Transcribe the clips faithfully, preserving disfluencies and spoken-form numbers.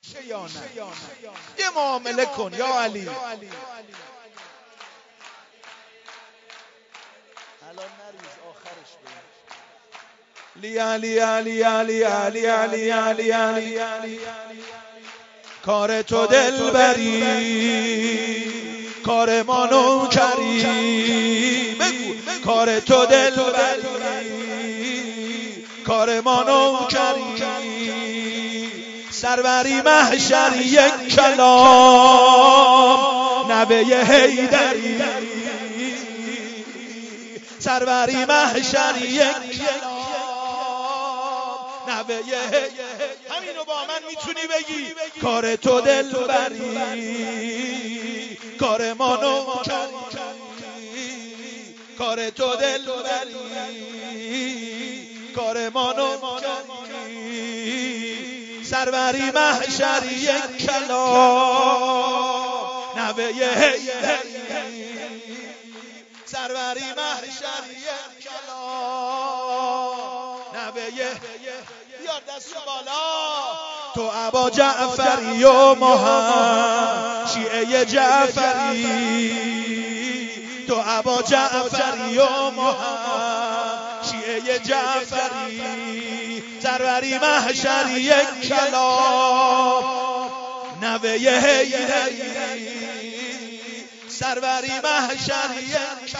یا نه؟ یه معامله کن یا علی. الان نریز آخرش بگیر. لی علی علی علی علی علی علی علی علی کار تو دلبری، کار ما نوکری. بگو کار تو دلبری، کار ما نوکری. سروری محشر یک کلام نوه حیدری. سروری محشر یک کلام نوه حیدری. همینو با من میتونی بگی کار تو دلبری، کار ما نوکری. کار تو دلبری، کار ما نوکری. سروری محشر یک کلام نوه حیدری. سروری محشر یک کلام نوه حیدری. بیار دست بالا. تو ابا جعفری و ما هم شیعه جعفری. تو ابا جعفری و ما هم شیعه جعفری. سروری محشر یک کلام نوه حیدری. سروری محشر یک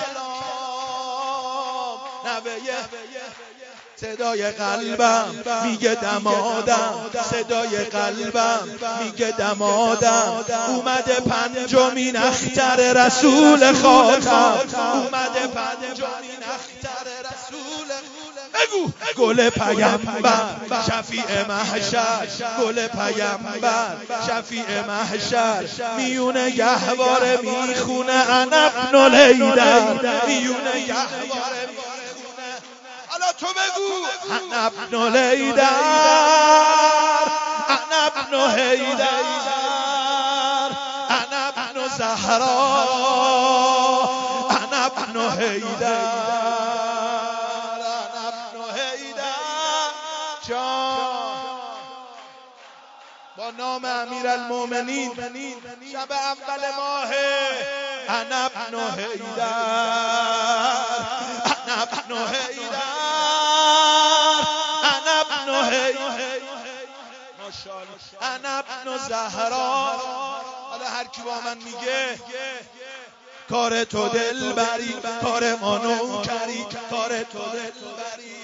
کلام نوه حیدری. صدای قلبم میگه دمادم، صدای قلبم میگه دمادم. اومده پنجمین اختر رسول خاتم. اومده پنجمین اختر رسول. بگو گل پیامبر شفیع محشر. گل پیامبر شفیع محشر. میونه گهواره میخونه انا ابن الحیدر. میونه گهواره حالا تو بگو انا ابن الحیدر، انا ابن حیدر، انا ابن زهرا، انا ابن حیدر، انا ابن حیدر جان. با نام امیرالمومنین شب اول ماه انا ابن حیدر، انا ابن حیدر، انا ابن حیدر، انا ابن زهرا. حالا هر کی با من میگه کار تو دلبری، کار ما نوکری. کار تو دلبری.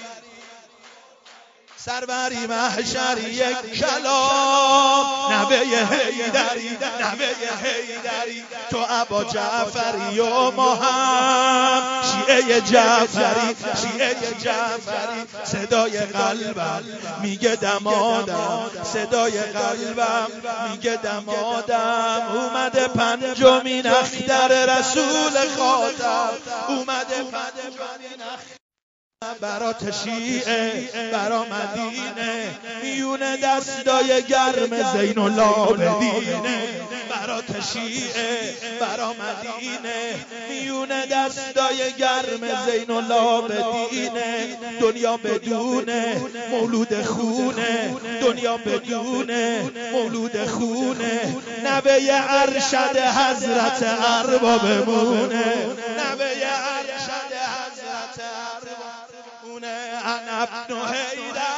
سروری محشر یک کلام نوه حیدری. نوه حیدری. تو ابا جعفری و ما هم شیعه جعفری. شیعه جعفری. صدای قلبم میگه دمادم، صدای قلبم میگه دمادم. اومده پنجمین اختر رسول خاتم. اومده پنجمین اختر برات شیعه، برا مدینه. میونه دستای گرم زین العابدینه. برات شیعه، برا مدینه. میونه دستای گرم زین العابدینه. دنیا بدونه مولود خونه، دنیا بدونه مولود خونه. نوه ارشد حضرت ارباب بمونه. نوه ارشد حضرت ارباب. انا ابن حیدر،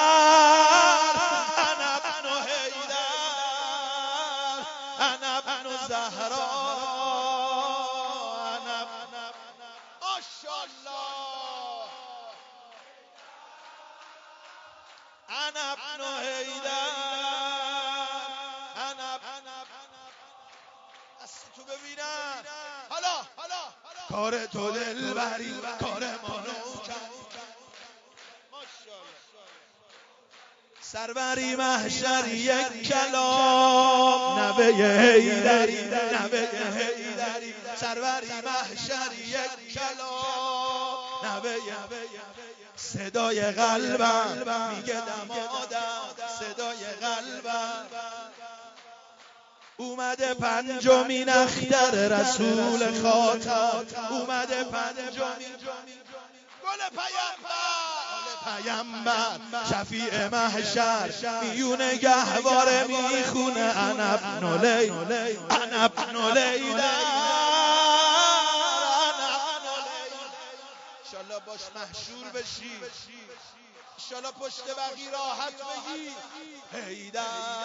انا ابن حیدر، انا ابن زهرا، انا ابن ماشاءالله، انا ابن حیدر، انا ابن. دستتو ببینم. حالا کار تو دلبری، کار ما نوکری. سروری محشر یک کلام نوه حیدری. نوه حیدری. سروری محشر یک کلام نوه حیدری. صدای قلبم میگه دمادم، صدای قلبم. اومده پنجمین اختر رسول خاتم. اومده پنجمین گل پیامبر. پیامبر شفیع محشر میونه گهواره میخونه انا ابن لی انا ابن لیدر انشالله باش محشور بشی، انشالله پشت بقی راحت بگی حیدر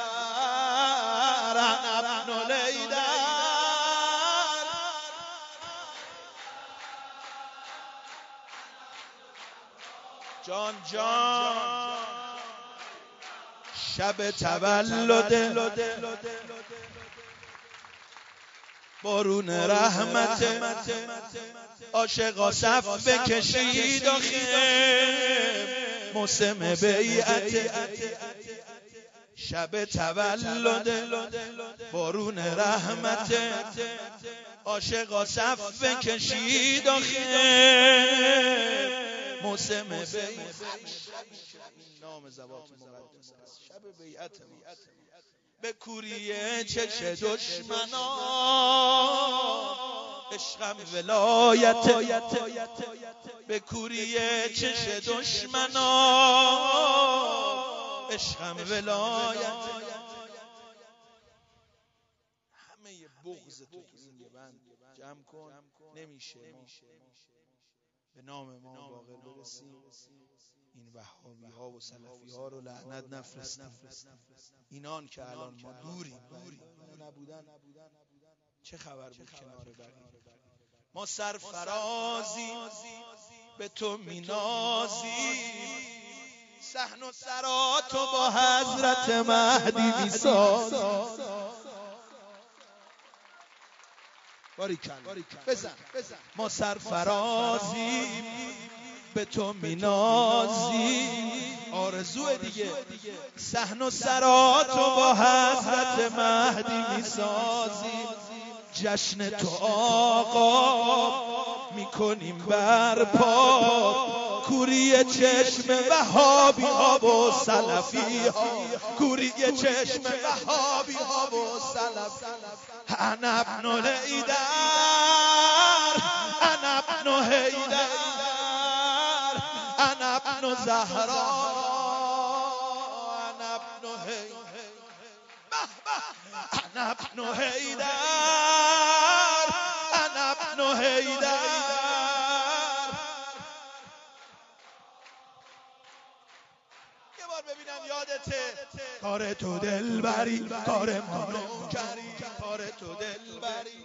انا ابن لیدر. جان جان شب تولد بارون رحمت عاشقا صف بکشید آخه موسم بیعت. شب تولد بارون رحمت عاشقا صف بکشید آخه موسم بیعت. نام زبات مقدس است. شب بیعت به کوریه چش دشمنا عشقم ولایت، به کوریه چش دشمنا عشقم ولایت. همه بغض تو تو این یه بند جمع کن نمیشه به نام ما باقر برسیم. این وهابی ها و سلفی ها رو لعنت نفرستیم. اینان که الان ما دوریم نبودن چه خبر بود کنار بقیه. ما سرفرازی به تو مینازی، صحن و سراتو با حضرت مهدی میساز. باریکن بزن. ما سرفرازی به تو مینازی، آرزو دیگه صحن و سراتو با حضرت مهدی میسازی. جشن تو آقا میکنیم برپا، کوری چشم وهابی ها و سلفی ها، کوری چشم وهابی ها و سلفی. انا ابن لیدر انا ابن حیدر انا ابن زهرا انا ابن حیدر انا ابن حیدر انا ابن حیدر. یه بار ببینم یادته کار تو دلبری، کار ما نوکری، کار تو دلبری.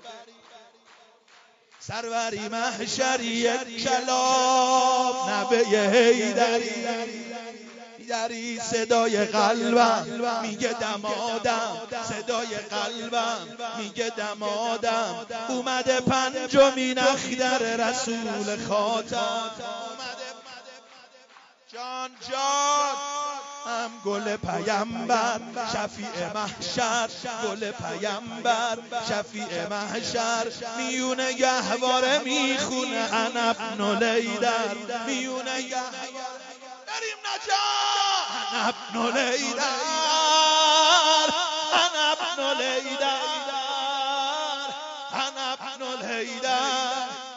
سروری محشری کلام نبه حیدری، حیدری صدای قلبم میگه دمادم، صدای قلبم میگه دمادم. اومده پنجمین اخگر رسول خاتم. جان جان هم گل پیامبر شفیع محشر، گل پیامبر شفیع محشر میونه گهواره میخونه انا ابن لیدر، میونه گهواره بریم نجات انا ابن لیدر انا ابن لیدر انا ابن لیدر.